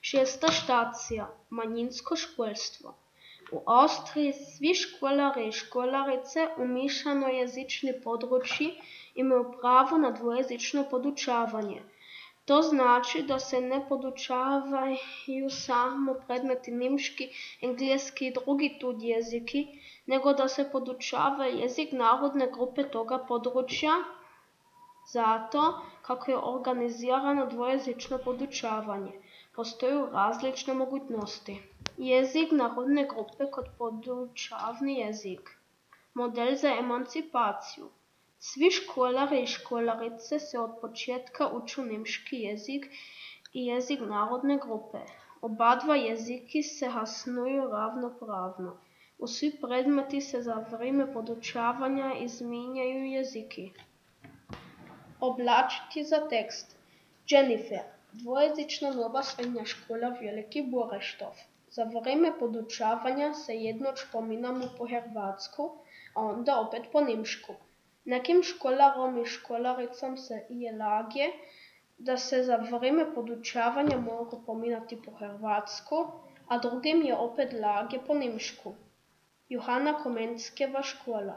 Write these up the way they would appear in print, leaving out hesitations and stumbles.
6. štacija – manjinsko školstvo. U Austriji svi školari i školarice u mišanojezični područji imaju pravo na dvojezično podučavanje. To znači da se ne podučavaju samo predmeti nimški, engleski i drugi tuđi jeziki, nego da se podučava jezik narodne grupe toga područja. Zato, kako je organizirano dvojezično podučavanje, postoje različne mogućnosti. Jezik narodne grupe kod podučavni jezik. Model za emancipaciju. Svi školari i školarice se od početka uču nimški jezik i jezik narodne grupe. Oba dva jeziki se hasnuju ravnopravno. U svi predmeti se za vrijeme podučavanja izmijenjaju jeziki. Oblačiti za tekst. Jennifer, dvojezična nova srednja škola Veliki Boreštov. Za vrijeme podučavanja se jednoć pominamo po hrvatsku, a onda opet po nimšku. Nekim školarom i školaricam se je lagje da se za vrijeme podučavanja mogu pominati po hrvatsku, a drugim je opet lagje po nimšku. Johana Komenskeva škola.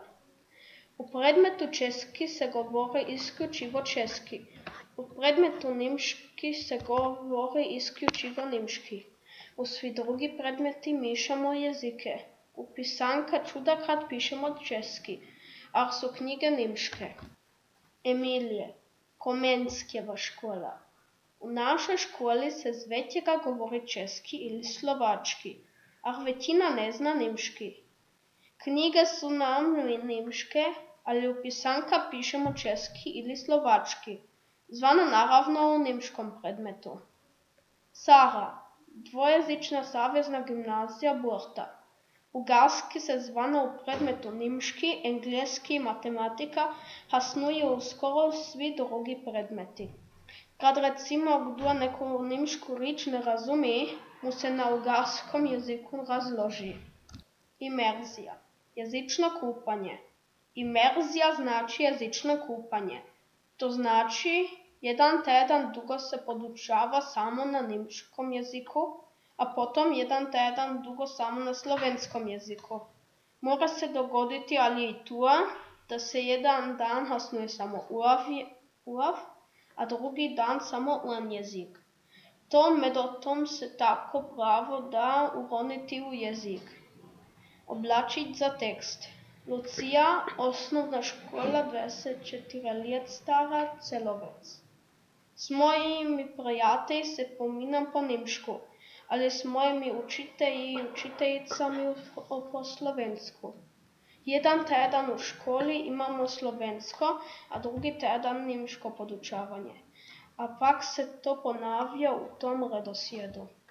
U predmetu česki se govori isključivo česki. U predmetu nimški se govori isključivo nimški. U svi drugi predmeti mišamo jezike. U pisanka čudakrát pišemo česky, a su knjige nimške. Emilije, Komenskeva škola. U našoj školi se zvećega govori česky ili slovački, a većina ne zna nimški. Knjige su nam nimške, ali u pisanka pišemo česky ili slovački, zvano naravno u nimškom predmetu. Sara, dvojezična savezna gimnazija Burta. Bugarski se zvano u predmetu nimški, engleski i matematika hasnuje u skoro svi drugi predmeti. Kad recimo kdo neku nimšku rič ne razumije, mu se na ugarskom jeziku razloži. Imerzija, jezično kupanje. Imerzija znači jezično kupanje. To znači jedan tjedan dugo se podučava samo na nimškom jeziku, a potom jedan tjedan dugo samo na slovenskom jeziku. Mora se dogoditi ali i to, da se jedan dan hasnuje samo uav, a drugi dan samo un jezik. Tom metodom se tako pravo da uroniti u jezik. Oblačit za tekst. Lucija, osnovna škola 24 let stara, Celovec. S mojimi prijatelji se pominam po nimšku, ali s mojimi učitelji i učiteljicami po slovensku. Jedan tjedan u školi imamo slovensko, a drugi tjedan nimško podučavanje. A pak se to ponavlja u tom redoslijedu.